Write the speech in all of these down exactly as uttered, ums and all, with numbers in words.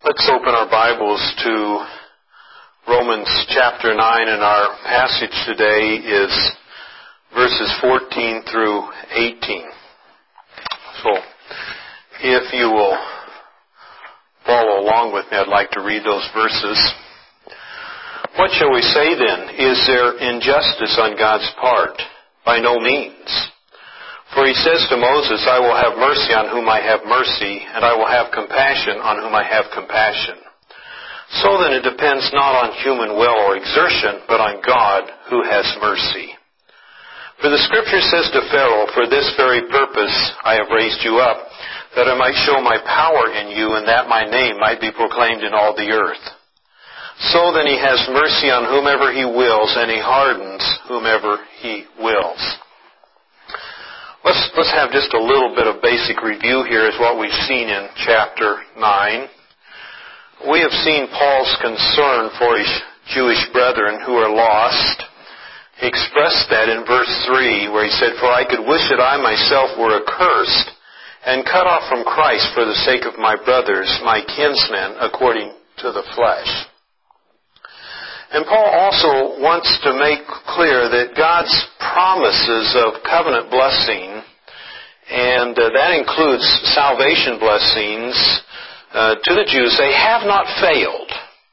Let's open our Bibles to Romans chapter nine, and our passage today is verses fourteen through eighteen. So, if you will follow along with me, I'd like to read those verses. What shall we say then? Is there injustice on God's part? By no means. For he says to Moses, I will have mercy on whom I have mercy, and I will have compassion on whom I have compassion. So then it depends not on human will or exertion, but on God who has mercy. For the Scripture says to Pharaoh, For this very purpose I have raised you up, that I might show my power in you, and that my name might be proclaimed in all the earth. So then he has mercy on whomever he wills, and he hardens whomever he wills. Let's, let's have just a little bit of basic review here as what we've seen in chapter nine. We have seen Paul's concern for his Jewish brethren who are lost. He expressed that in verse three, where he said, For I could wish that I myself were accursed and cut off from Christ for the sake of my brothers, my kinsmen, according to the flesh. And Paul also wants to make clear that God's promises of covenant blessing, and uh, that includes salvation blessings uh, to the Jews, they have not failed.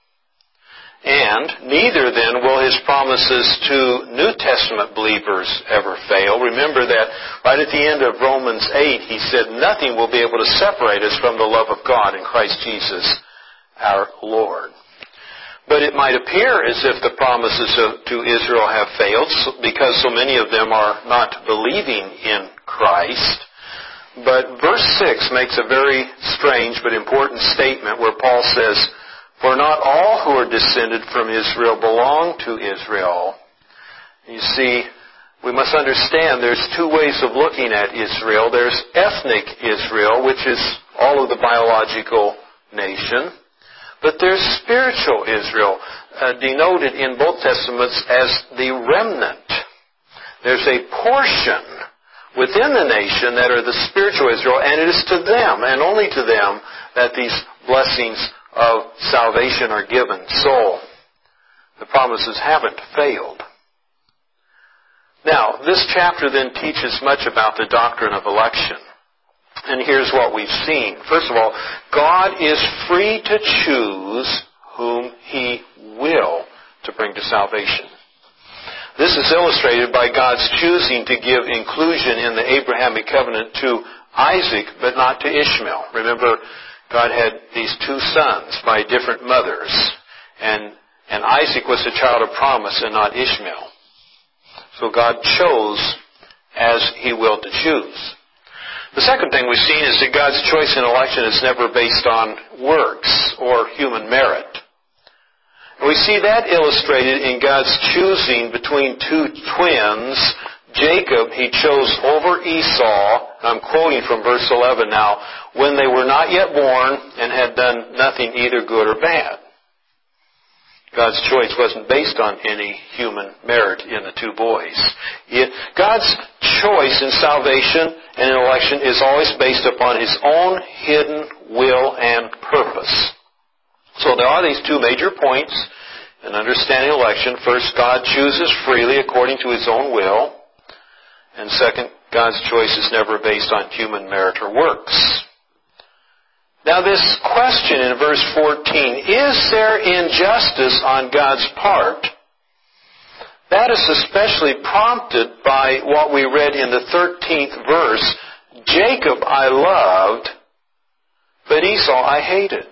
And neither then will his promises to New Testament believers ever fail. Remember that right at the end of Romans eight, he said, Nothing will be able to separate us from the love of God in Christ Jesus our Lord. But it might appear as if the promises to Israel have failed because so many of them are not believing in Christ. But verse six makes a very strange but important statement where Paul says, For not all who are descended from Israel belong to Israel. You see, we must understand there's two ways of looking at Israel. There's ethnic Israel, which is all of the biological nation. But there's spiritual Israel, uh, denoted in both Testaments as the remnant. There's a portion within the nation that are the spiritual Israel, and it is to them, and only to them, that these blessings of salvation are given. So, the promises haven't failed. Now, this chapter then teaches much about the doctrine of election. And here's what we've seen. First of all, God is free to choose whom He will to bring to salvation. This is illustrated by God's choosing to give inclusion in the Abrahamic covenant to Isaac, but not to Ishmael. Remember, God had these two sons by different mothers, and, and Isaac was the child of promise and not Ishmael. So God chose as He willed to choose. The second thing we've seen is that God's choice in election is never based on works or human merit. And we see that illustrated in God's choosing between two twins. Jacob He chose over Esau, and I'm quoting from verse eleven now, when they were not yet born and had done nothing either good or bad. God's choice wasn't based on any human merit in the two boys. It, God's choice in salvation and in election is always based upon His own hidden will and purpose. So there are these two major points in understanding election. First, God chooses freely according to His own will. And second, God's choice is never based on human merit or works. Now this question in verse fourteen, is there injustice on God's part? That is especially prompted by what we read in the thirteenth verse. Jacob I loved, but Esau I hated.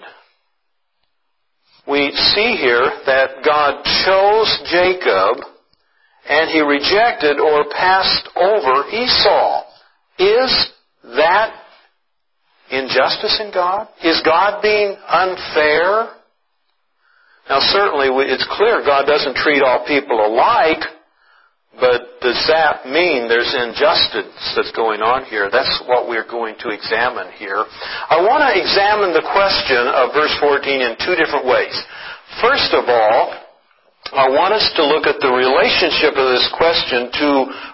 We see here that God chose Jacob and He rejected or passed over Esau. Is that injustice in God? Is God being unfair? Now certainly it's clear God doesn't treat all people alike, but does that mean there's injustice that's going on here? That's what we're going to examine here. I want to examine the question of verse fourteen in two different ways. First of all, I want us to look at the relationship of this question to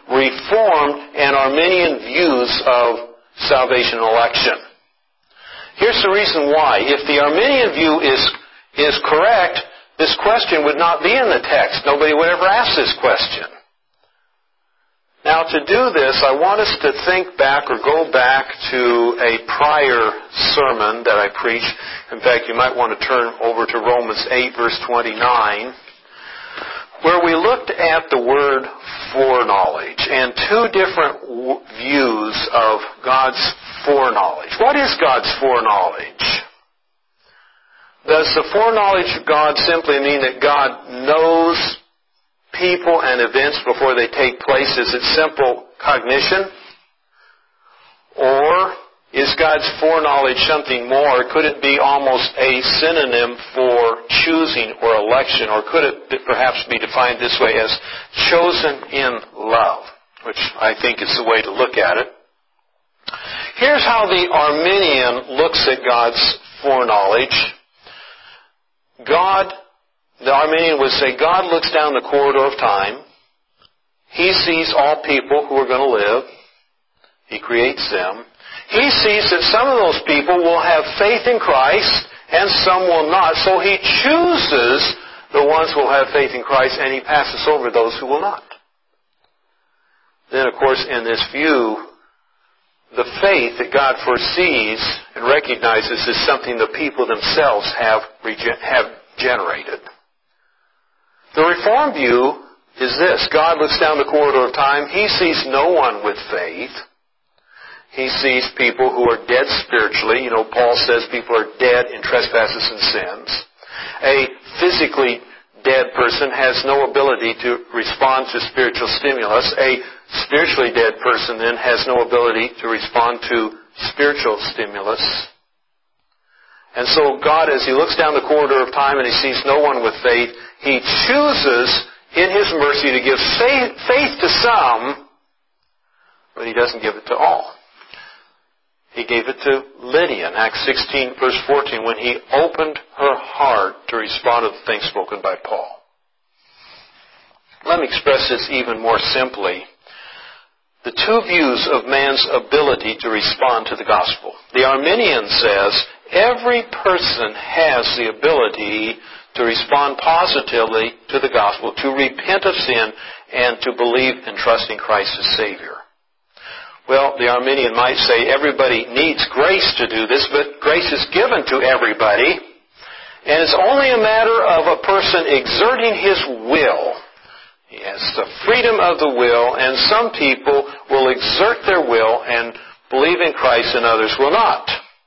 Reformed and Arminian views of salvation and election. Here's the reason why. If the Arminian view is, is correct, this question would not be in the text. Nobody would ever ask this question. Now, to do this, I want us to think back or go back to a prior sermon that I preached. In fact, you might want to turn over to Romans eight, verse twenty-nine, where we looked at the word foreknowledge and two different w- views of God's foreknowledge. What is God's foreknowledge? Does the foreknowledge of God simply mean that God knows people and events before they take place? Is it simple cognition? Or is God's foreknowledge something more? Could it be almost a synonym for choosing or election? Or could it perhaps be defined this way as chosen in love, which I think is the way to look at it. Here's how the Arminian looks at God's foreknowledge. God The Arminian would say God looks down the corridor of time. He sees all people who are going to live. He creates them. He sees that some of those people will have faith in Christ and some will not. So He chooses the ones who will have faith in Christ and He passes over those who will not. Then, of course, in this view, the faith that God foresees and recognizes is something the people themselves have, regen- have generated. The Reformed view is this. God looks down the corridor of time. He sees no one with faith. He sees people who are dead spiritually. You know, Paul says people are dead in trespasses and sins. A physically dead person has no ability to respond to spiritual stimulus. A spiritually dead person then has no ability to respond to spiritual stimulus. And so God, as He looks down the corridor of time and He sees no one with faith, He chooses in His mercy to give faith to some, but He doesn't give it to all. He gave it to Lydia in Acts sixteen, verse fourteen, when He opened her heart to respond to the things spoken by Paul. Let me express this even more simply. The two views of man's ability to respond to the gospel. The Arminian says every person has the ability to respond positively to the gospel, to repent of sin, and to believe and trust in Christ as Savior. Well, the Arminian might say everybody needs grace to do this, but grace is given to everybody, and it's only a matter of a person exerting his will. He has the freedom of the will, and some people will exert their will and believe in Christ, and others will not.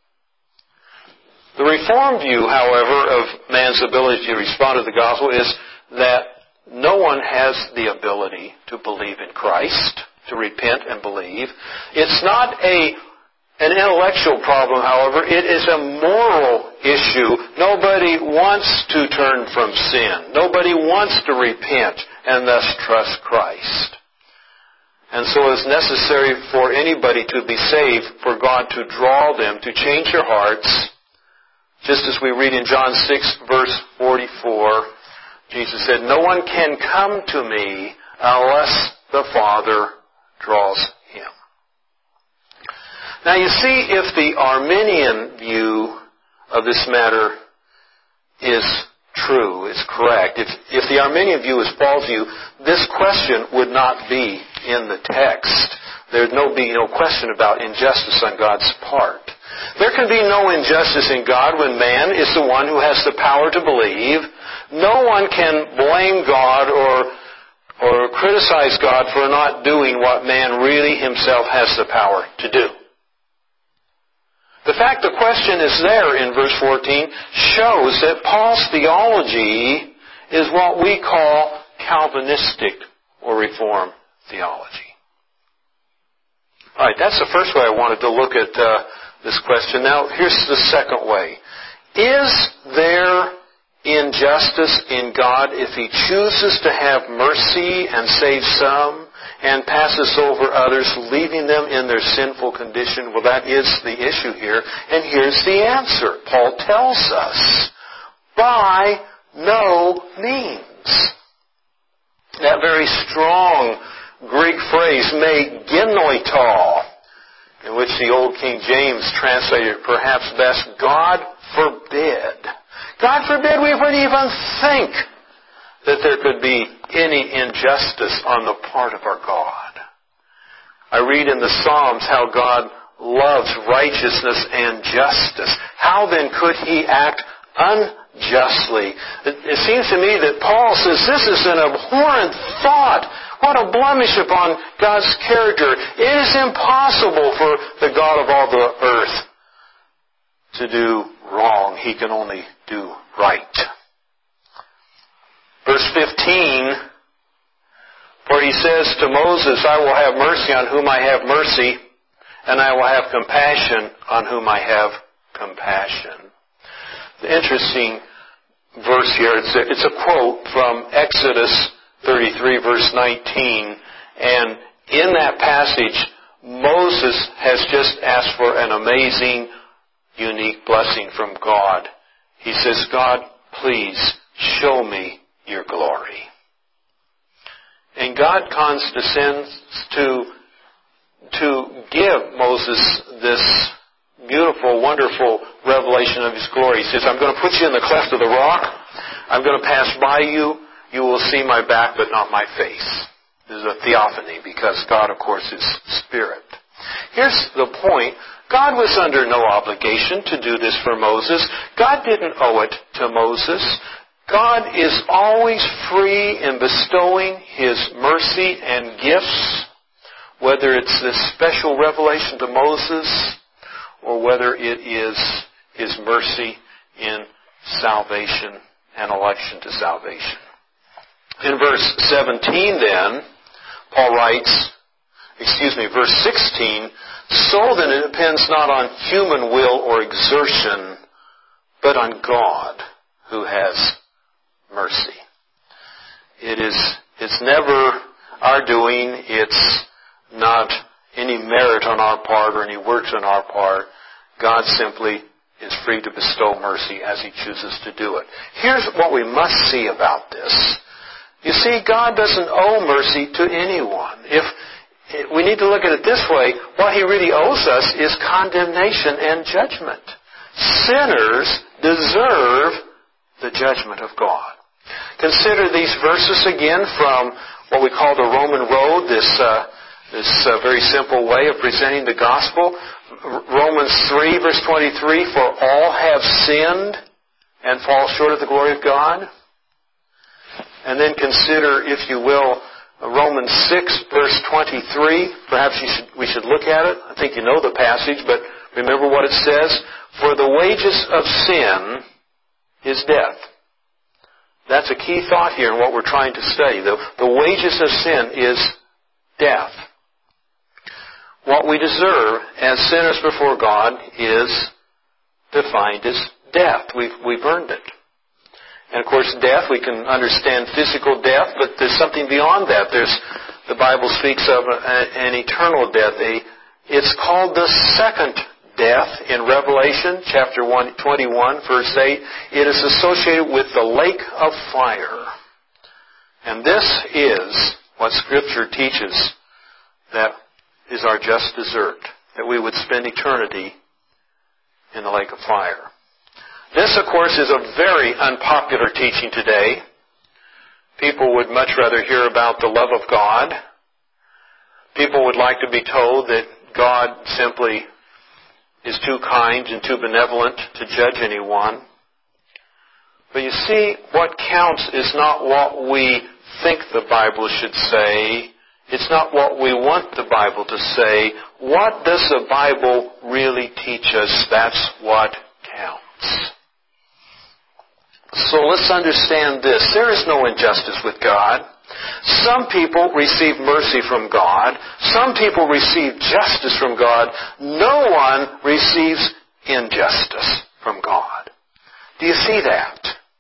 The Reformed view, however, of man's ability to respond to the gospel is that no one has the ability to believe in Christ, to repent and believe. It's not a an intellectual problem, however. It is a moral issue. Nobody wants to turn from sin. Nobody wants to repent and thus trust Christ. And so it's necessary for anybody to be saved, for God to draw them, to change their hearts. Just as we read in John six, verse forty-four, Jesus said, "No one can come to me unless the Father draws him." Now you see, if the Arminian view of this matter is true, is correct, if, if the Arminian view is Paul's view, this question would not be in the text. There would no, be no question about injustice on God's part. There can be no injustice in God when man is the one who has the power to believe. No one can blame God or, or criticize God for not doing what man really himself has the power to do. The fact the question is there in verse fourteen shows that Paul's theology is what we call Calvinistic or Reformed theology. All right, that's the first way I wanted to look at uh, this question. Now, here's the second way. Is there injustice in God if He chooses to have mercy and save some and passes over others, leaving them in their sinful condition? Well, that is the issue here. And here's the answer. Paul tells us, by no means. That very strong Greek phrase, me genoito, in which the old King James translated perhaps best, God forbid. God forbid we would even think that there could be any injustice on the part of our God. I read in the Psalms how God loves righteousness and justice. How then could He act unjustly? It, it seems to me that Paul says this is an abhorrent thought. What a blemish upon God's character. It is impossible for the God of all the earth to do wrong. He can only do right. Verse fifteen, for he says to Moses, I will have mercy on whom I have mercy, and I will have compassion on whom I have compassion. The interesting verse here, it's a, it's a quote from Exodus thirty-three, verse nineteen, and in that passage, Moses has just asked for an amazing, unique blessing from God. He says, God, please show me your glory. And God condescends to, to give Moses this beautiful, wonderful revelation of His glory. He says, I'm going to put you in the cleft of the rock. I'm going to pass by you. You will see my back, but not my face. This is a theophany because God, of course, is spirit. Here's the point. God was under no obligation to do this for Moses. God didn't owe it to Moses. God is always free in bestowing His mercy and gifts, whether it's this special revelation to Moses or whether it is His mercy in salvation and election to salvation. In verse seventeen then, Paul writes, excuse me, verse sixteen, so then it depends not on human will or exertion, but on God who has mercy. It is, it's never our doing, it's not any merit on our part or any works on our part. God simply is free to bestow mercy as He chooses to do it. Here's what we must see about this. You see, God doesn't owe mercy to anyone. If we need to look at it this way, what He really owes us is condemnation and judgment. Sinners deserve the judgment of God. Consider these verses again from what we call the Roman road, this uh, this uh, very simple way of presenting the gospel. Romans three, verse twenty-three, for all have sinned and fall short of the glory of God. And then consider, if you will, Romans six, verse twenty-three. Perhaps you should, we should look at it. I think you know the passage, but remember what it says. For the wages of sin is death. That's a key thought here in what we're trying to study. The, the wages of sin is death. What we deserve as sinners before God is defined as death. We've, we've earned it. And of course, death, we can understand physical death, but there's something beyond that. There's, the Bible speaks of a, an eternal death. A, it's called the second death in Revelation chapter one, twenty-one, verse eight. It is associated with the lake of fire. And this is what Scripture teaches that is our just desert, that we would spend eternity in the lake of fire. This, of course, is a very unpopular teaching today. People would much rather hear about the love of God. People would like to be told that God simply is too kind and too benevolent to judge anyone. But you see, what counts is not what we think the Bible should say. It's not what we want the Bible to say. What does the Bible really teach us? That's what counts. So let's understand this. There is no injustice with God. Some people receive mercy from God. Some people receive justice from God. No one receives injustice from God. Do you see that?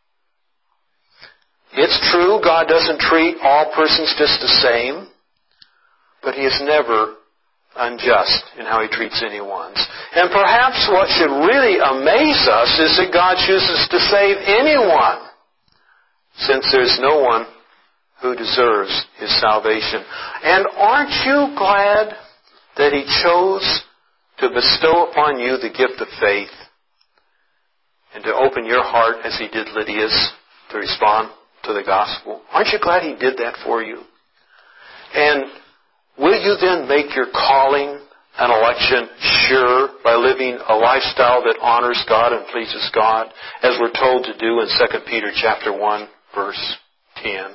It's true, God doesn't treat all persons just the same, but He is never unjust in how He treats anyone. And perhaps what should really amaze us is that God chooses to save anyone, since there's no one who deserves His salvation. And aren't you glad that He chose to bestow upon you the gift of faith and to open your heart as He did Lydia's to respond to the gospel? Aren't you glad He did that for you? And will you then make your calling and election sure by living a lifestyle that honors God and pleases God, as we're told to do in Second Peter chapter one, verse ten?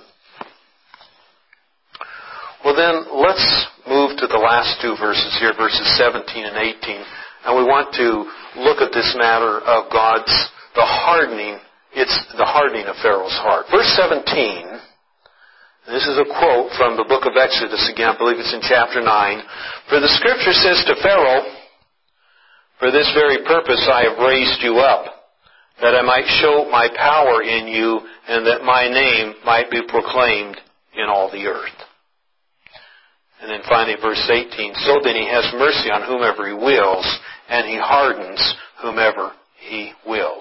Well then, let's move to the last two verses here, verses seventeen and eighteen. And we want to look at this matter of God's, the hardening, it's the hardening of Pharaoh's heart. Verse seventeen, this is a quote from the book of Exodus again, I believe it's in chapter nine. For the Scripture says to Pharaoh, for this very purpose I have raised you up, that I might show my power in you, and that my name might be proclaimed in all the earth. And then finally, verse eighteen, so then He has mercy on whomever He wills, and He hardens whomever He wills.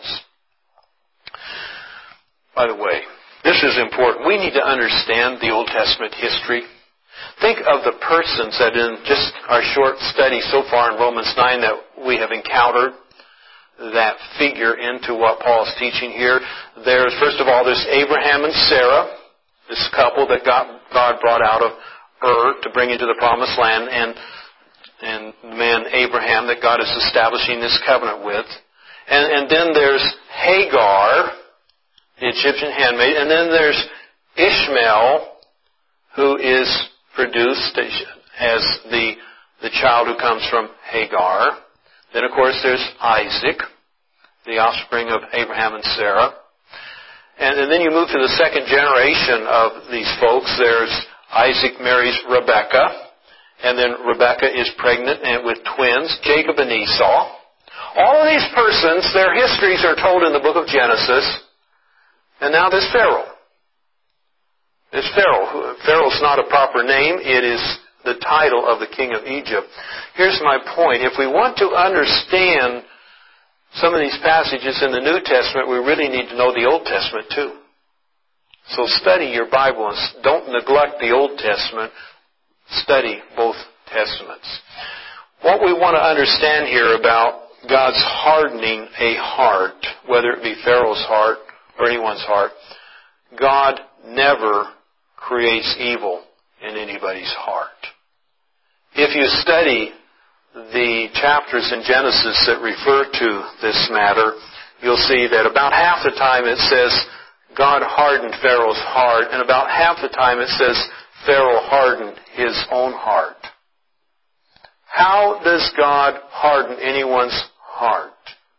By the way, this is important. We need to understand the Old Testament history. Think of the persons that in just our short study so far in Romans nine that we have encountered that figure into what Paul is teaching here. There's, first of all, there's Abraham and Sarah, this couple that God, God brought out of Ur to bring into the promised land, and and the man Abraham that God is establishing this covenant with. And, and then there's Hagar, the Egyptian handmaid, and then there's Ishmael, who is produced as the, the child who comes from Hagar. Then, of course, there's Isaac, the offspring of Abraham and Sarah. And, and then you move to the second generation of these folks. There's Isaac marries Rebekah, and then Rebekah is pregnant and with twins, Jacob and Esau. All of these persons, their histories are told in the book of Genesis. And now there's Pharaoh. There's Pharaoh. Pharaoh's not a proper name. It is the title of the king of Egypt. Here's my point. If we want to understand some of these passages in the New Testament, we really need to know the Old Testament too. So study your Bible and don't neglect the Old Testament. Study both Testaments. What we want to understand here about God's hardening a heart, whether it be Pharaoh's heart or anyone's heart, God never creates evil in anybody's heart. If you study the chapters in Genesis that refer to this matter, you'll see that about half the time it says God hardened Pharaoh's heart, and about half the time it says Pharaoh hardened his own heart. How does God harden anyone's heart?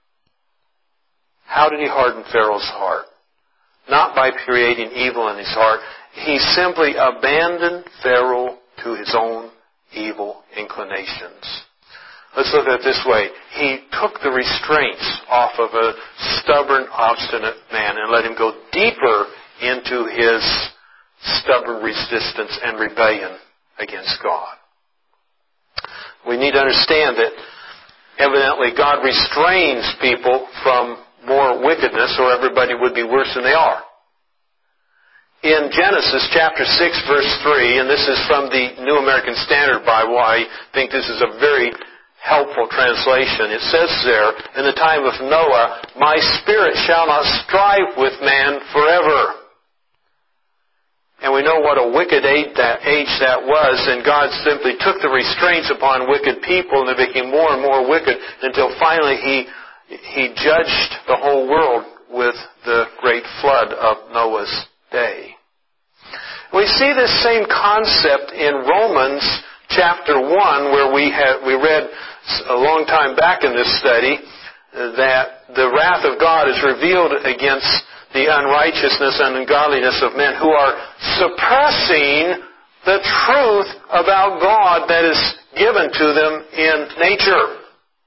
How did He harden Pharaoh's heart? Not by creating evil in his heart. He simply abandoned Pharaoh to his own evil inclinations. Let's look at it this way. He took the restraints off of a stubborn, obstinate man and let him go deeper into his stubborn resistance and rebellion against God. We need to understand that evidently God restrains people from more wickedness, or everybody would be worse than they are. In Genesis chapter six, verse three, and this is from the New American Standard Bible, I think this is a very helpful translation. It says there, in the time of Noah, my spirit shall not strive with man forever. And we know what a wicked age that, age that was, and God simply took the restraints upon wicked people, and they became more and more wicked until finally He He judged the whole world with the great flood of Noah's day. We see this same concept in Romans chapter one, where we had, we read a long time back in this study that the wrath of God is revealed against the unrighteousness and ungodliness of men who are suppressing the truth about God that is given to them in nature.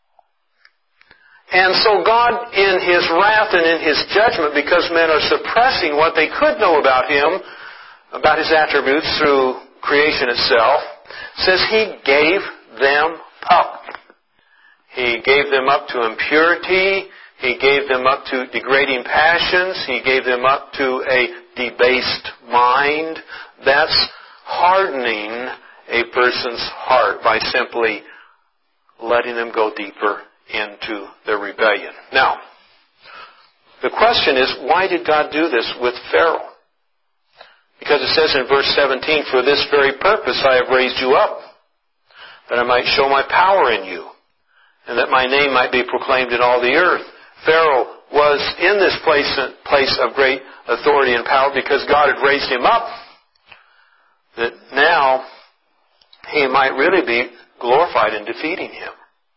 And so God, in His wrath and in His judgment, because men are suppressing what they could know about Him, about His attributes through creation itself, says He gave them up. He gave them up to impurity. He gave them up to degrading passions. He gave them up to a debased mind. That's hardening a person's heart by simply letting them go deeper into their rebellion. Now, the question is, why did God do this with Pharaoh? Because it says in verse seventeen, "For this very purpose I have raised you up, that I might show my power in you, and that my name might be proclaimed in all the earth." Pharaoh was in this place, place of great authority and power because God had raised him up, that now he might really be glorified in defeating him.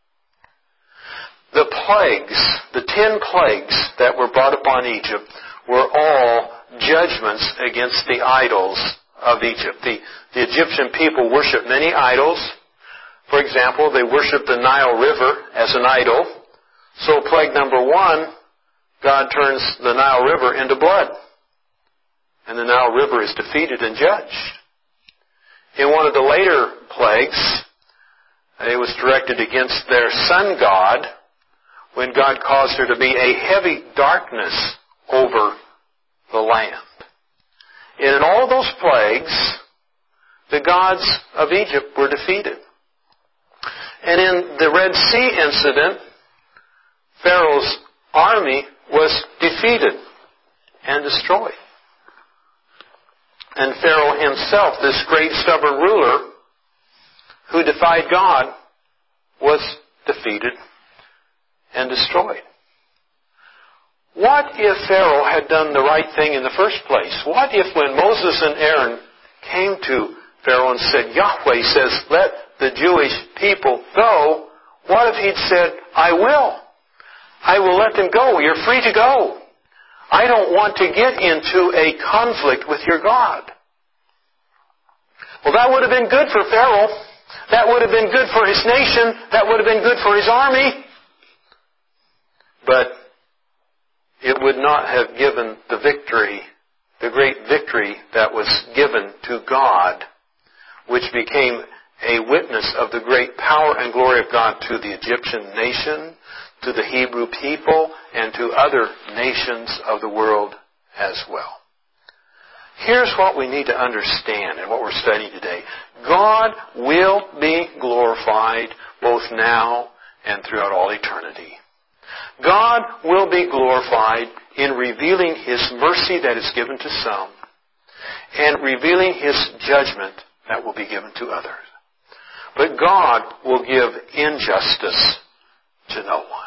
The plagues, the ten plagues that were brought upon Egypt were all judgments against the idols of Egypt. The, the Egyptian people worshiped many idols. For example, they worshiped the Nile River as an idol. So plague number one, God turns the Nile River into blood. And the Nile River is defeated and judged. In one of the later plagues, it was directed against their sun god, when God caused there to be a heavy darkness over the land. And in all those plagues, the gods of Egypt were defeated. And in the Red Sea incident, Pharaoh's army was defeated and destroyed. And Pharaoh himself, this great stubborn ruler who defied God, was defeated and destroyed. What if Pharaoh had done the right thing in the first place? What if when Moses and Aaron came to Pharaoh and said, Yahweh says, let the Jewish people go, what if he'd said, I will. I will let them go. You're free to go. I don't want to get into a conflict with your God. Well, that would have been good for Pharaoh. That would have been good for his nation. That would have been good for his army. But it would not have given the victory, the great victory that was given to God, which became a witness of the great power and glory of God to the Egyptian nation, to the Hebrew people, and to other nations of the world as well. Here's what we need to understand and what we're studying today. God will be glorified both now and throughout all eternity. God will be glorified in revealing His mercy that is given to some and revealing His judgment that will be given to others. But God will give injustice to no one.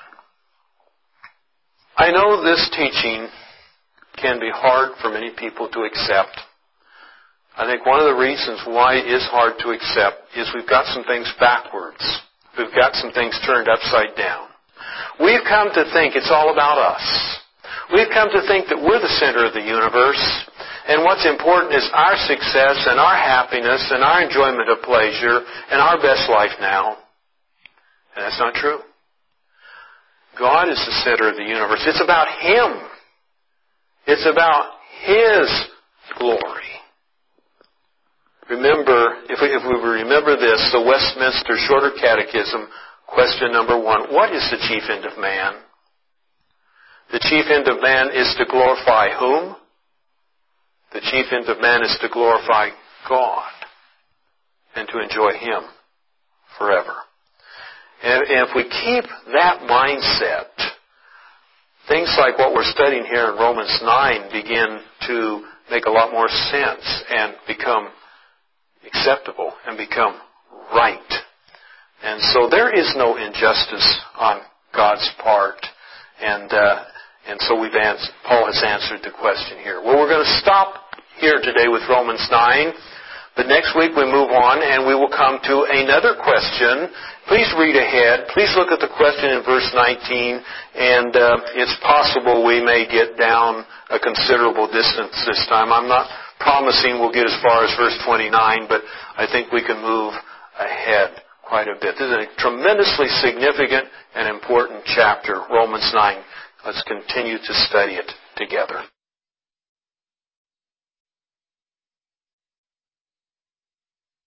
I know this teaching can be hard for many people to accept. I think one of the reasons why it is hard to accept is we've got some things backwards. We've got some things turned upside down. We've come to think it's all about us. We've come to think that we're the center of the universe, and what's important is our success and our happiness and our enjoyment of pleasure and our best life now. And that's not true. God is the center of the universe. It's about Him. It's about His glory. Remember, if we, if we remember this, the Westminster Shorter Catechism, question number one, what is the chief end of man? The chief end of man is to glorify whom? The chief end of man is to glorify God and to enjoy Him forever. And if we keep that mindset, things like what we're studying here in Romans nine begin to make a lot more sense and become acceptable and become right. And so there is no injustice on God's part. And uh, and so we've answered, Paul has answered the question here. Well, we're going to stop here today with Romans nine. But next week we move on and we will come to another question. Please read ahead. Please look at the question in verse nineteen. And uh, it's possible we may get down a considerable distance this time. I'm not promising we'll get as far as verse twenty-nine, but I think we can move ahead quite a bit. This is a tremendously significant and important chapter, Romans nine. Let's continue to study it together.